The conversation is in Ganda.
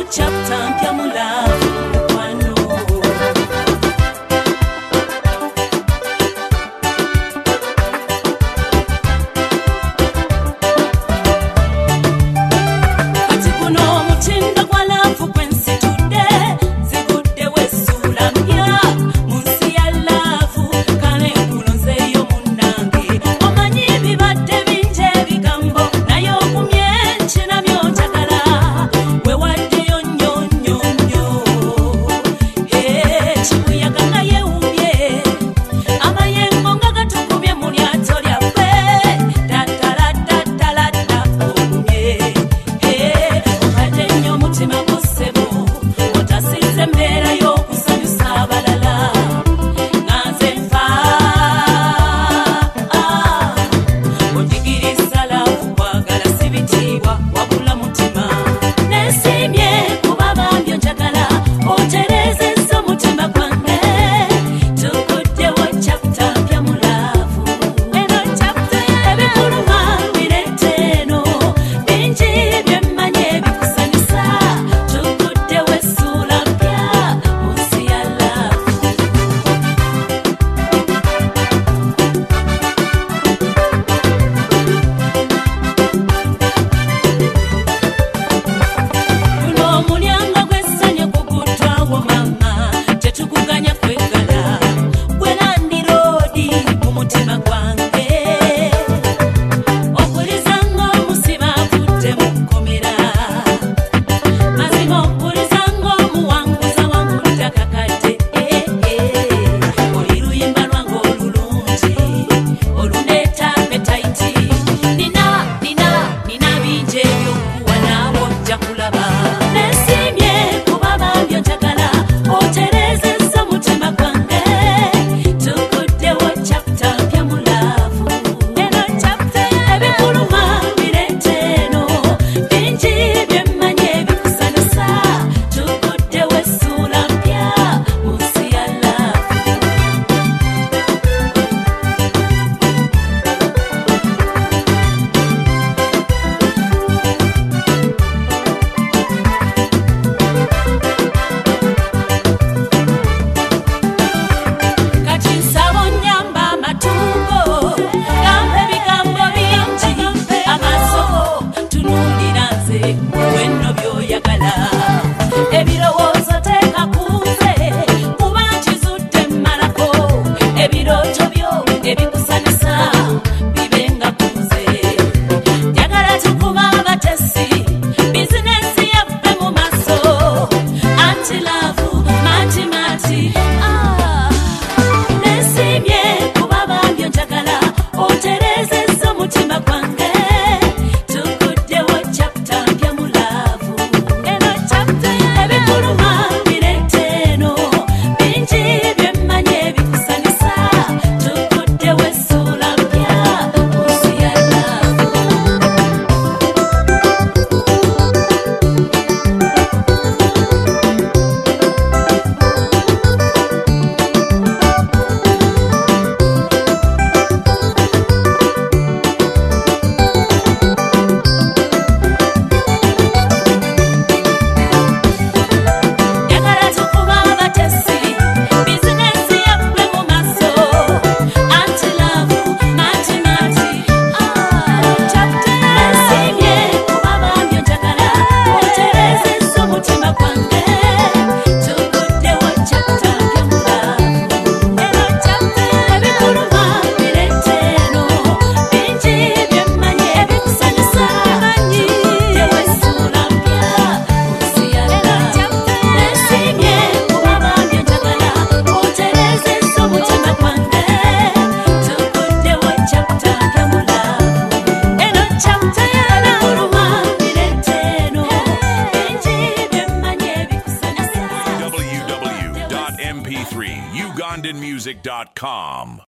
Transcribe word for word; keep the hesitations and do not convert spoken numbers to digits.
chapter mpya mu love mukwano. Kati kuno mutindo gwa love gwensitudde zigudde wesula mpya mu nsi ya love kale nkulonzeeyo munnange omanyi ebibadde bingi ebigambo naye okumye nkinamyo njagala wewaddeyo nnyo nnyo nnyo kibuyaga nga yeewumbye amayengo nga gatukubye mu lyato lyaffe tattalattattaladda okumye okadde nnyo omutima gussebo otasinze embeera y'okusanyusa abalala nga nze nfa onjigiriza laavu kwagala si bitiibwa wabula mutima nesiimye kuba bambyo njagala otereezezza omutima gwange tukuddewo chapter mpya mu laavu eno chapter ebikuluma bireete eno bingi bye mmanyi ebikusanyusa tukuddewo essuula mpya mu nsi ya laavu. Guno omulyango gw'essanyu guguddwawo mama tetuguganya kwegala gwe landiroodi mu mutima gwange opuliza ng'omusiba avudde mu kkomera mazima opuliza ng'omuwanguza wangudde akakadde oli luyimba lwange olulungi oluneeta appetite nina nina nina bingi ebyokuwa naawe ojja kulaba nesiimye kuba bambyo njagala otereezezza omutima gwange tukuddewo chapter mpya mu laavu eno chapter ebikuluma bireete eno bingi bye mmanyi ebikusanyusa tukuddewo essuula mpya mu nsi ya laavu. Kati nsaba onnyamba amatungo gampa ebigambo bingi amaaso tunuulira nze wenno by'oyagala ebirowoozo teeka ku nze kuba nkizudde mmalako ebirooto byo ebikusanyusa bibenga ku nze njagala tukuba abatesi bizinensi yaffe mu maaso anti laavu mati mati ah. Nesiimye kuba bambyo njagala otereezezza omutima gwange tukuddewo chapter mpya mu laavu eno chapter ebikuluma bireete eno bingi bye mmanyi ebikusanyusa tukuddewo essuula mpya mu nsi ya laavu. Njagala tukuba abatesi bizinensi yaffe mu maaso anti laavu mati mati ah. Chapter nesiimye kuba bambyo njagala otereezezza omutima gwange tukuddewo chapter mpya mu laavu eno chapter ebikuluma bireete eno bingi bye mmanyi ebikusanyusa tukuddewo essuula mpya mu nsi ya laavu. Nesiimye kuba bambyo njagala otereezezza omutima gwange tukuddewo chapter mpya mu laavu eno chapter ebikuluma bireete eno bingi bye mmanyi ebikusanyusa w w w dot m p three ugandan music dot com